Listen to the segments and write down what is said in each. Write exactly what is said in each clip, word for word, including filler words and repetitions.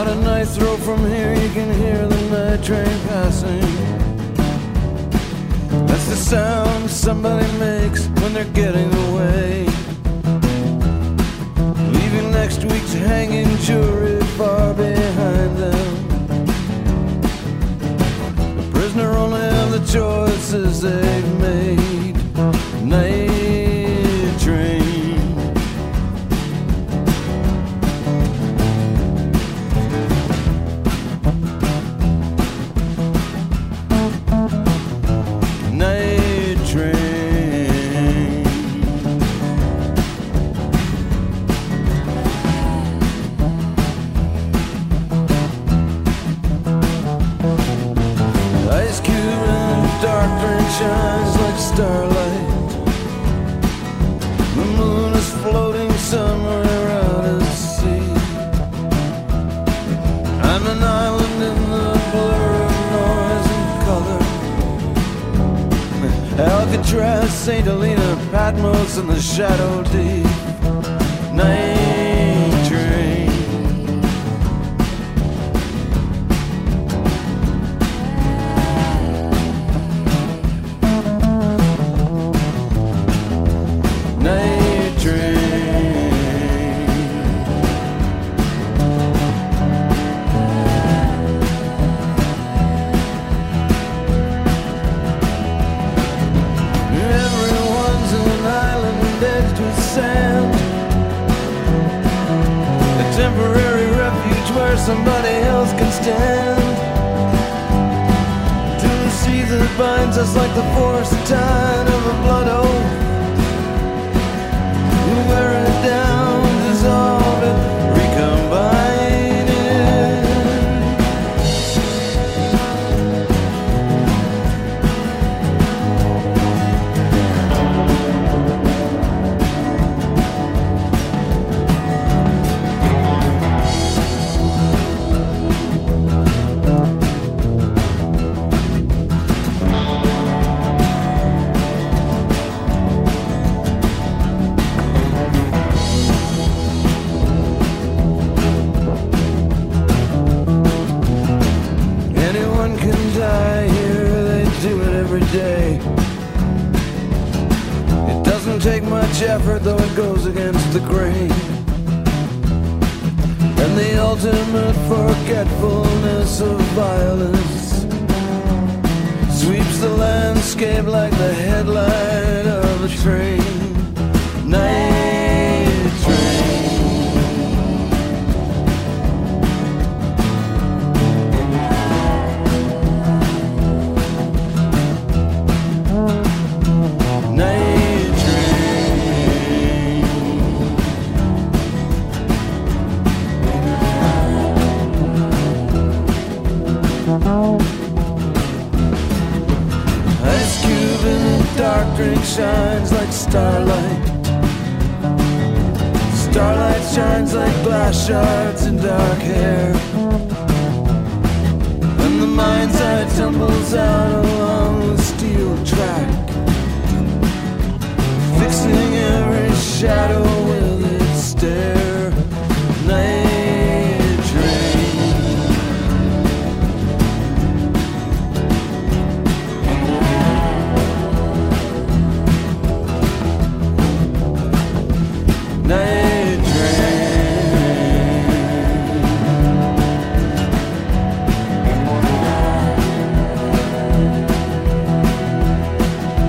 On a night throw from here you can hear the night train passing. That's the sound somebody makes when they're getting away, leaving next week's hanging jury far behind them. The prisoner only have the choices they've made. Night train. Shines like starlight. The moon is floating somewhere out at sea. I'm an island in the blur of noise and color. Alcatraz, Saint Helena, Patmos, and the shadow deep. Night train. Night train. Everyone's an island edged with sand, a temporary refuge where somebody else can stand. To the sea that binds us like the forced tide of a blood oath. Wear it down, dissolve it, recombine it. Day. It doesn't take much effort, though it goes against the grain. And the ultimate forgetfulness of violence sweeps the landscape like the headlight of a train. Night train. Ice cube in the dark drink shines like starlight. Starlight shines like glass shards in dark hair. When the mind's eye tumbles out along the steel track, fixing every shadow with its stare. Night train. Night train.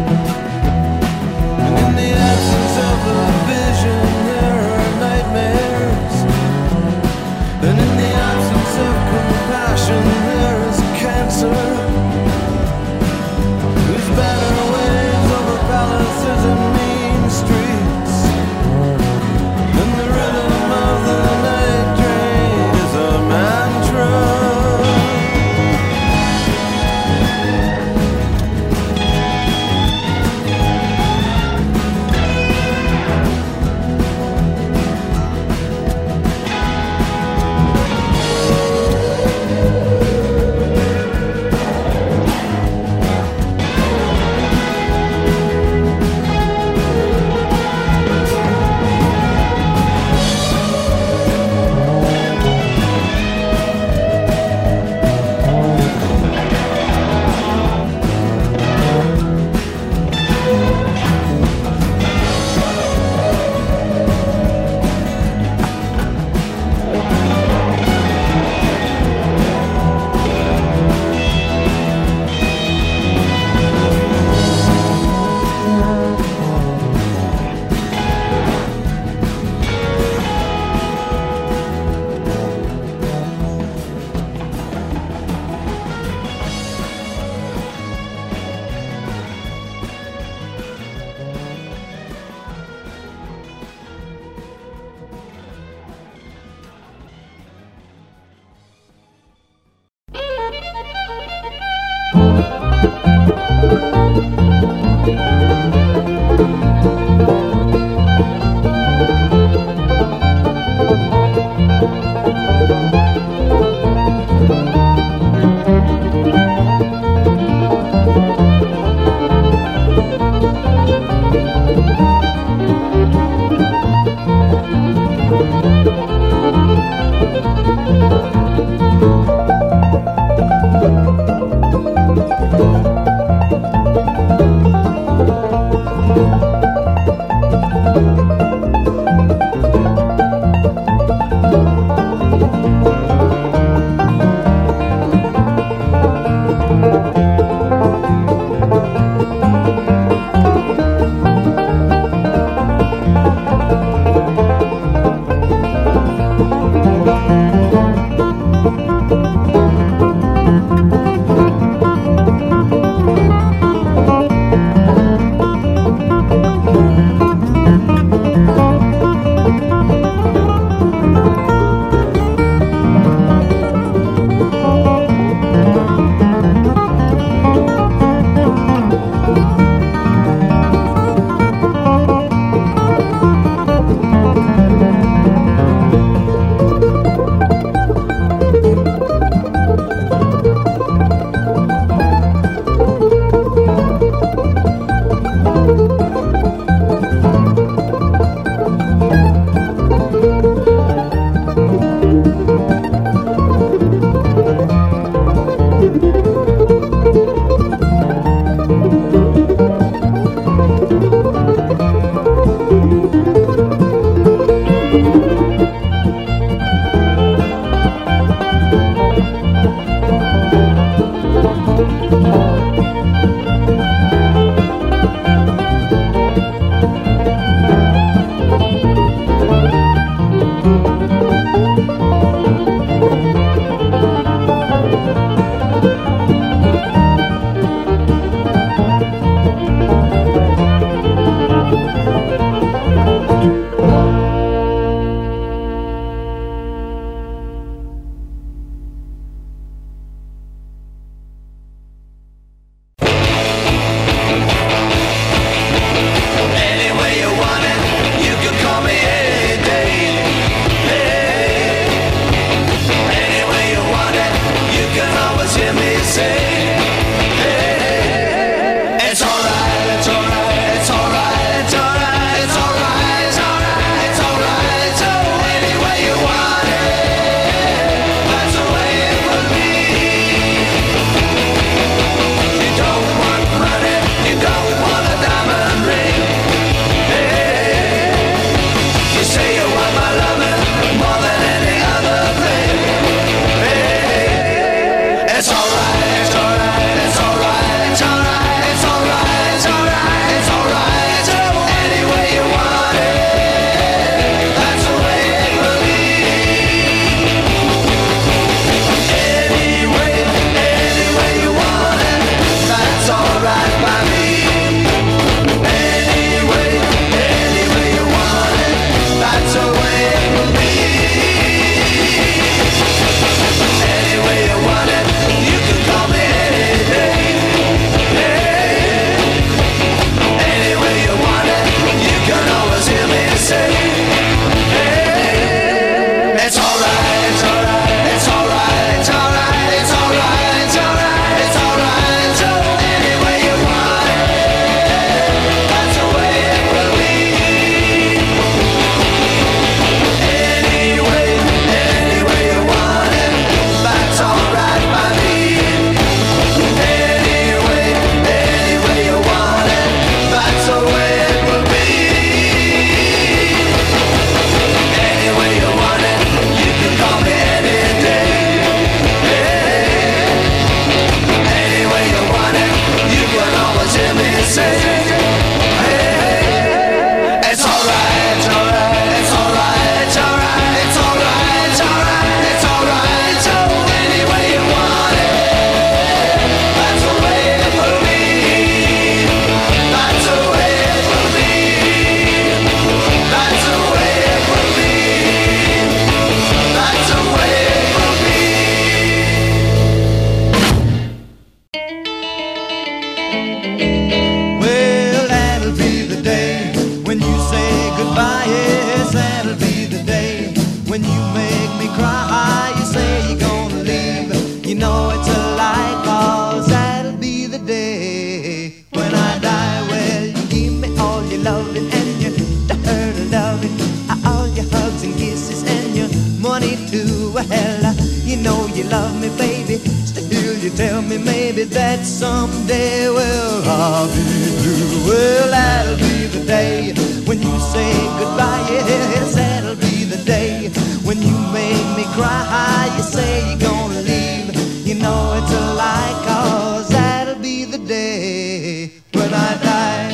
that someday, well, I'll be blue. Well, that'll be the day when you say goodbye. Yes, that'll be the day when you make me cry. You say you're gonna leave, you know it's a lie, 'cause that'll be the day when I die.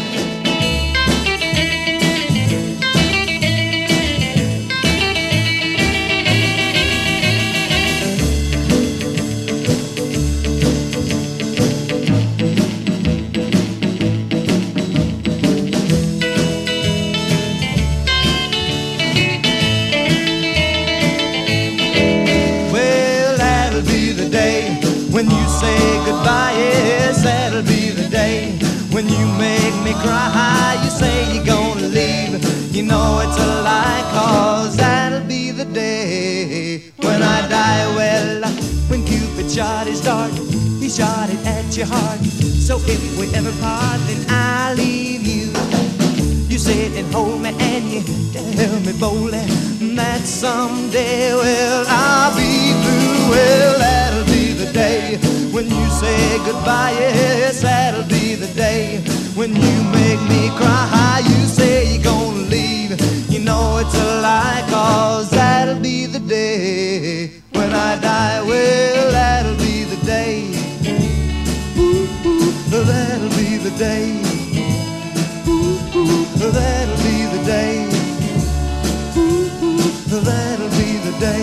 When you say goodbye, yes, that'll be the day when you make me cry. You say you're gonna leave, you know it's a lie, 'cause that'll be the day when I die. Well, when Cupid shot his dart, he shot it at your heart. So if we ever part, then I'll leave you. You sit and hold me and you tell me boldly that someday, well, I'll be through. Well, that'll be the day when you say goodbye. Yes, that'll be the day when you make me cry. You say you're gonna leave, you know it's a lie, 'cause that'll be the day when I die. Well, that'll be the day. Ooh, ooh, that'll be the day. Ooh, ooh, that'll be the day. Ooh, ooh, that'll be the day.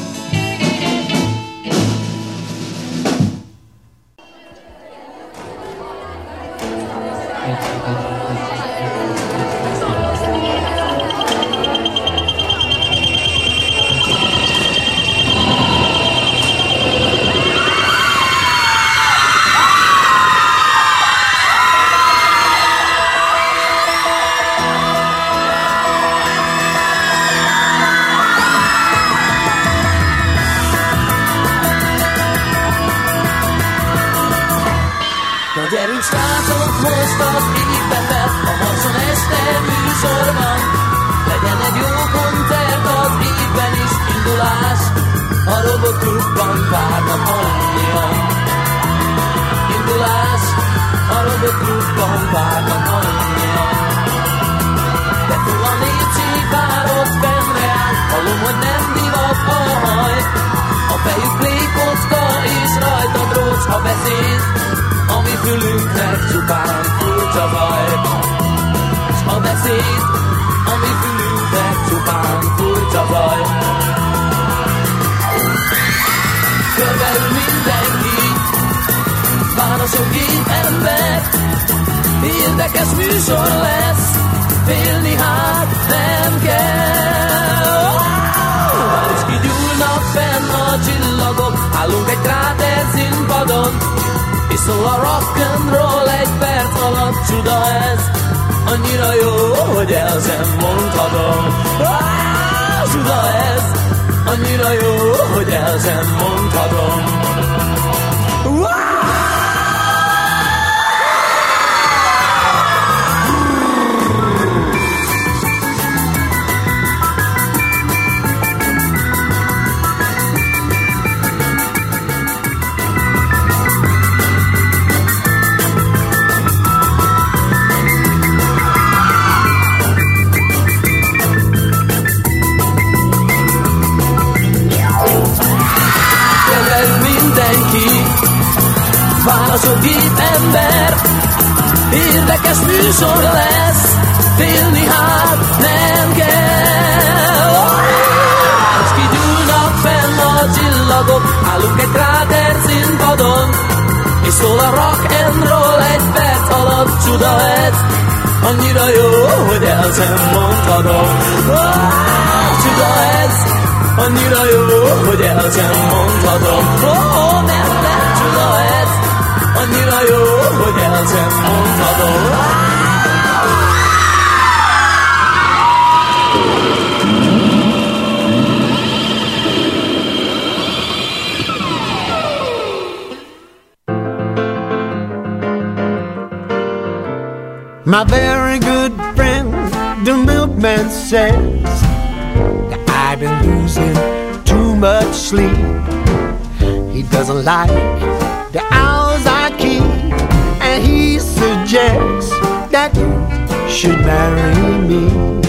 Most az évbe fel, a Marson este műsor van. Legyen egy jó koncert az évben is indulás. A robotklubban várnak annyian. Indulás, a robotklubban várnak annyian. De túl a népség várod fennre áll, hallom, hogy nem divat a haj. A fejük plékocka és rajta drócs a beszéd, ami fülünknek csupán furcsa zaj. S a beszéd, ami fülünknek csupán furcsa zaj. Körbeül mindenki, vár a sok év ember. Érdekes műsor lesz, félni hát nem kell. Már is kigyúlnak fenn a csillagok, állunk egy kráter színpadon, és szól a rock'n'roll egy perc alatt, csuda ez, annyira jó, hogy el sem mondhatom. Ah, csuda ez, annyira jó, hogy el sem mondhatom. Ah! Vár a sok év ember, érdekes műsor lesz, félni hát nem kell. És kigyúlnak fenn a csillagok, állunk egy kráter színpadon, és szól a rock'n'roll egy perc alatt, csuda ez, annyira jó, hogy el sem mondhatom. Csuda ez, annyira jó, hogy el sem mondhatom. Oh, nem, nem, csuda ez, annyira jó, hogy el sem mondhatom. My very good friend, the milkman says that I've been losing too much sleep. He doesn't like the hours I keep and he suggests that you should marry me.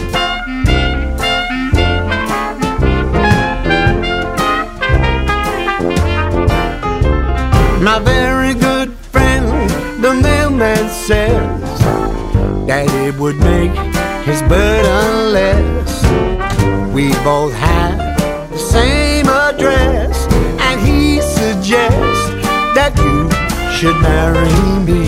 My very good friend, the mailman, says that it would make his burden less. We both have the same address, and he suggests that you should marry me.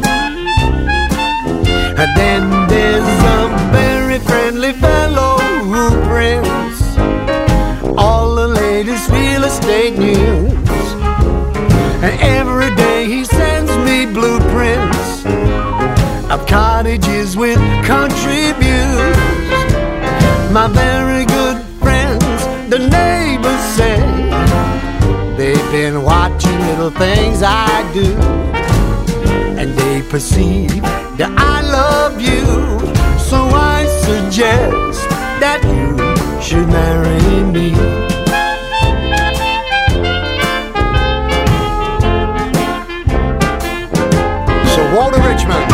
And then there's a very friendly fellow who prints all the latest real estate news. And every day he sends me blueprints of cottages with country views. My very good friends, the neighbors say, they've been watching little things I do, and they perceive that I love you. So I suggest that you should marry me. Walter Richmond.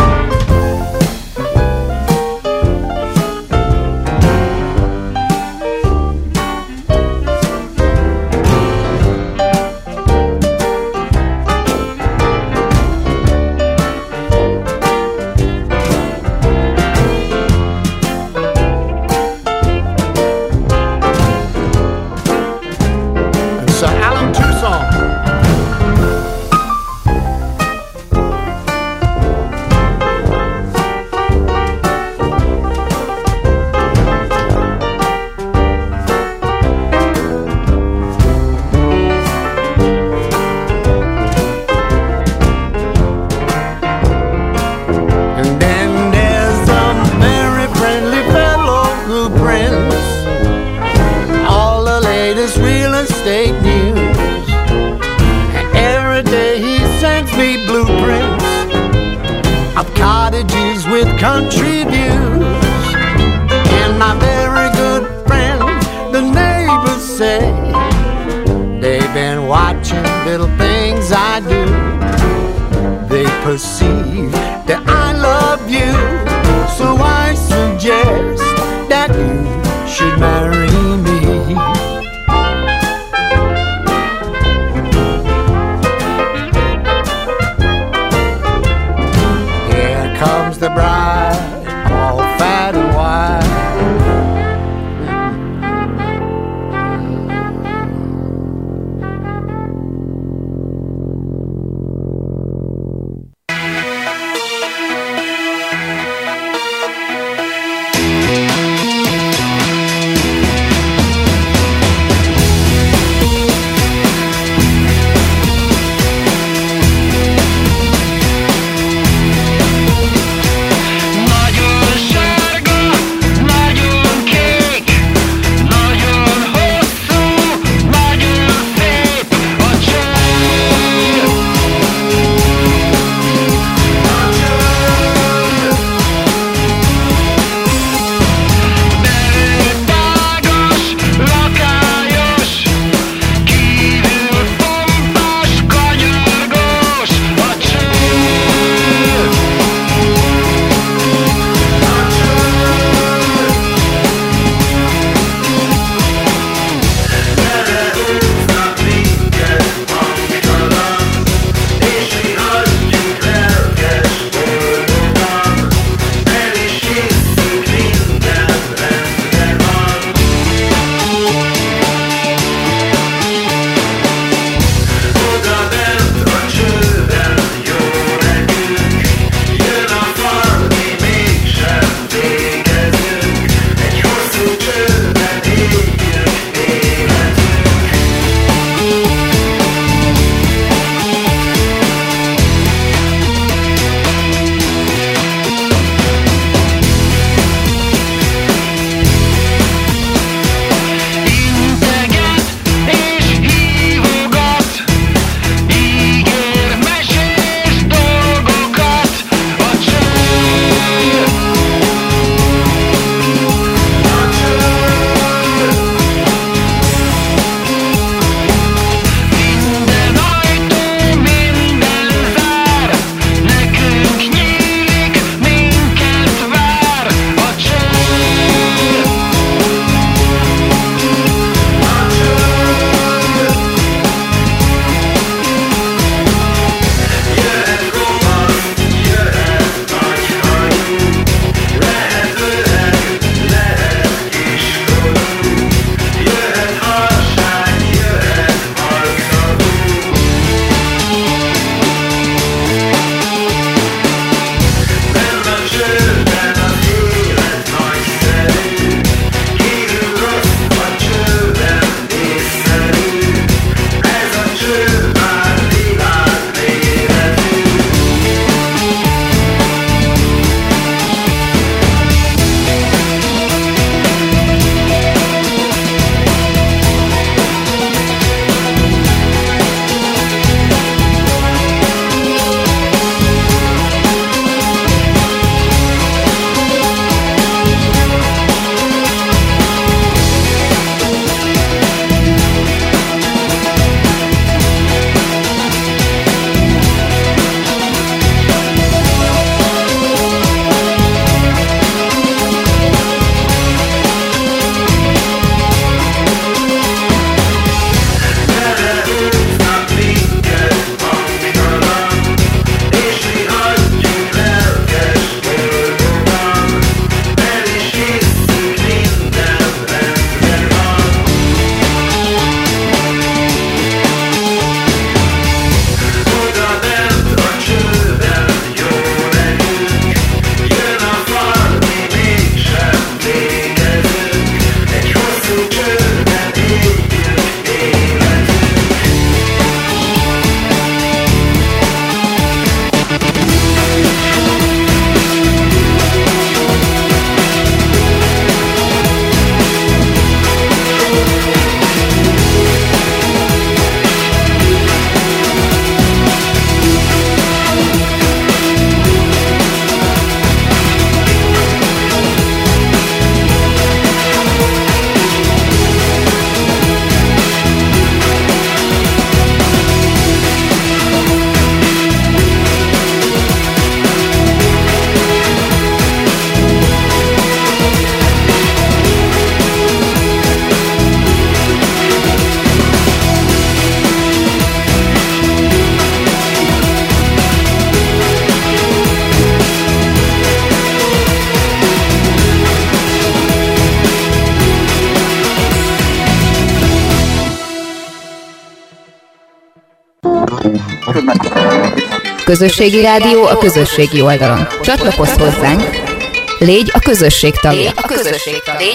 Közösségi rádió a közösségi oldalon. Csatlakozz hozzánk, légy a közösség tagja. A közösség tagja.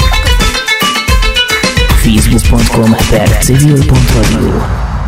facebook pont com per civil pont radio.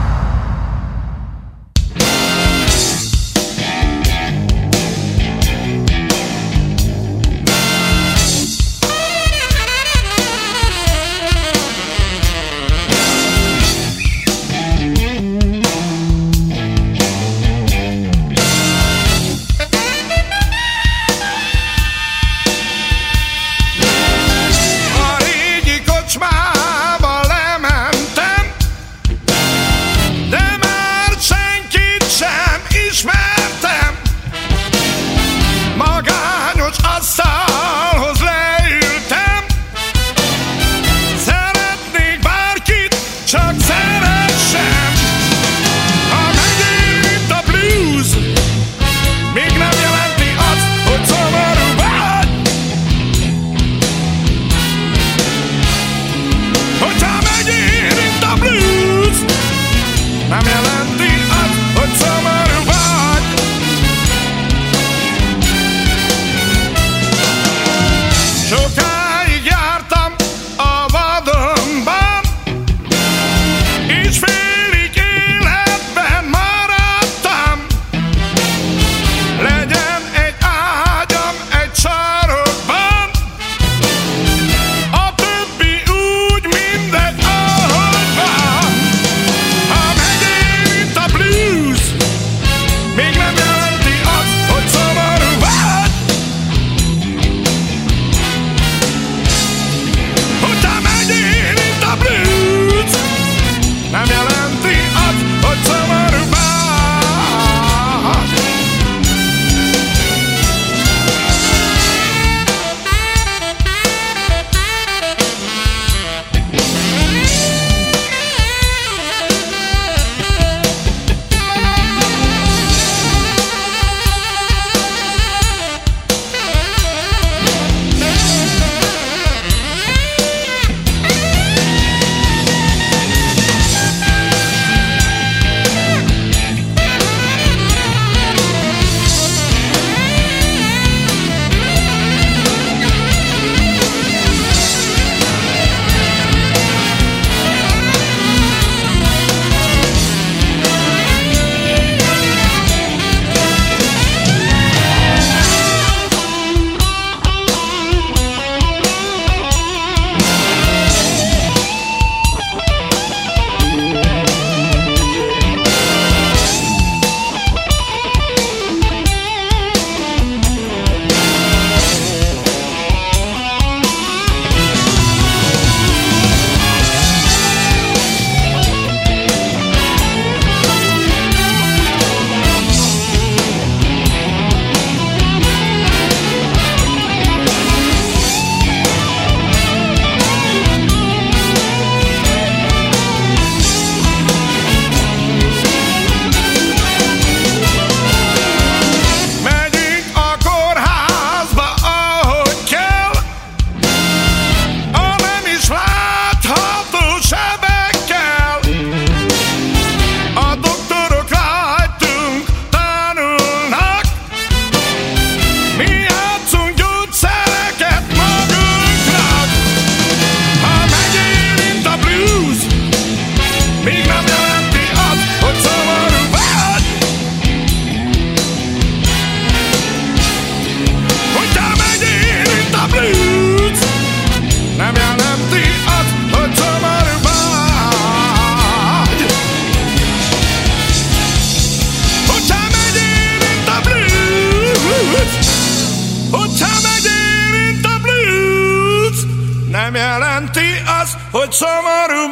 hogy szomorú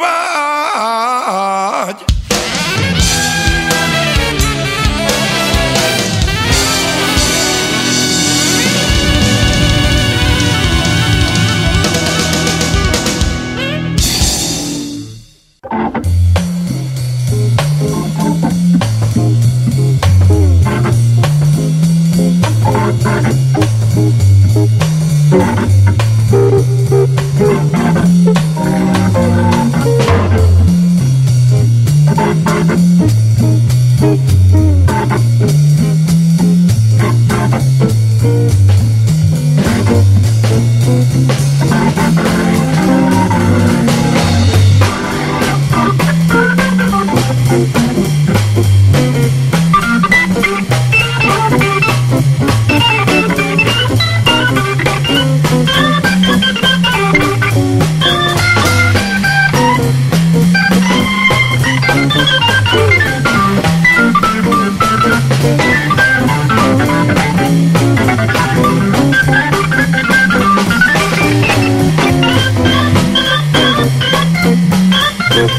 vagy.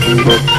Thank